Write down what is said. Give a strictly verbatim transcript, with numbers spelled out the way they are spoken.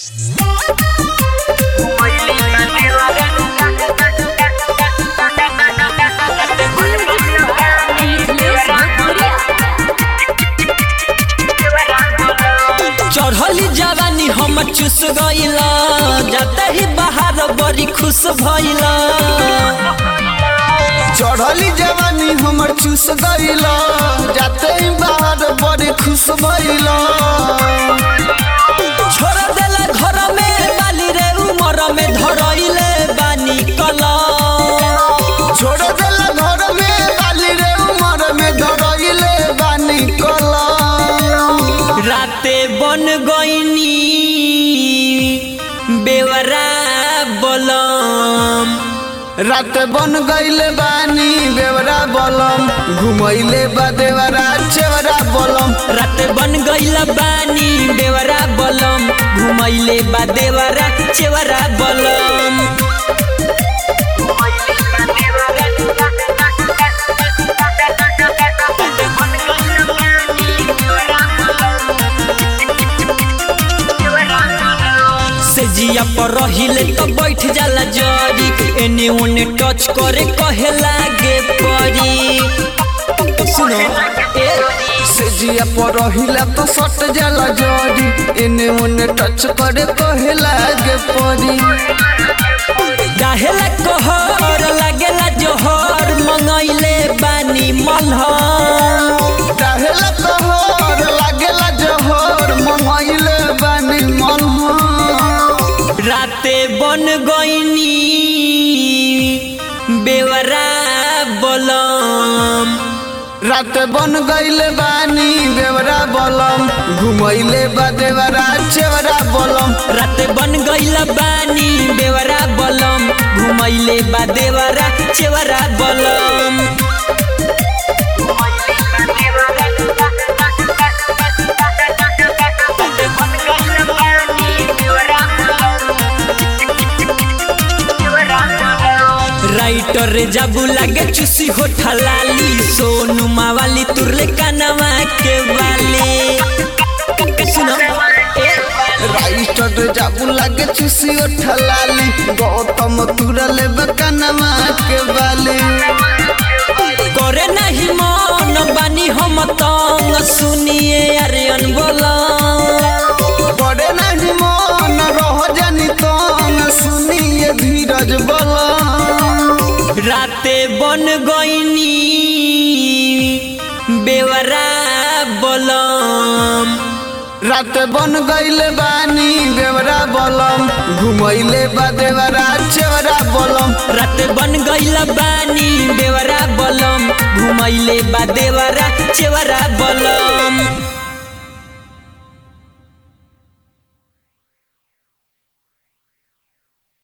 चढ़ली जवानी हम चुस गईला जाते ही बाहर बड़ी खुश भइला। चढ़ली जवानी हमर चुस गईला जाते ही बाहर बड़ी खुश भइला। छोड़ देला घर में बाली रे उमर में धरइले बानी कला। छोड़ देला घर में बाली रे उमर में धरइले बानी कला। राते बन गईनी बेवरा बलम। रात बन गईले बानी बेवरा बलम घुमैले बा देवरा चेवरा बलम। रात बन गईला बानी बेवरा बलम घुमैले बा देवरा चेवरा बलम। जिया पर रहिले तो बैठ जाला जरी एने ओने टच करे कहे लागे परी। सुनो ए से जिया पर रहिले तो सट जाला जरी एने ओने टच करे कहे लागे परी। गाहेला कहर लागेला जोहर मंगैले बानी मलहम। गाहेला कहर लागेला जोहर मंगैले बानी मलहम। राते बन गईनी बेवरा बलम। रात बन गईले बानी बेवरा बलम घुमैले बा देवरा चेवरा बलम। रात बन गईला बानी बेवरा बलम घुमैले बा देवरा चेवरा बलम। राइटर जाबू लागे चुसी होठा लाली सोनू मावाली तुरले कानवा के वाली। सुनो राइटर जाबू लागे चुसी ओठा लाली गौतम तुरले बकनमा के बाली। करे नहीं मन बानी हम तंग सुनिए अरियन बोला। करे नहीं मन रह जानी तंग सुनिए धीरज बोला। राते बन गईनी बेवरा बलम। रात बन गईले बानी बेवरा बलम घुमैले बा देवरा चेवरा बलम। रात बन गईला बानी बेवरा बलम घुमैले बा देवरा चेवरा बलम।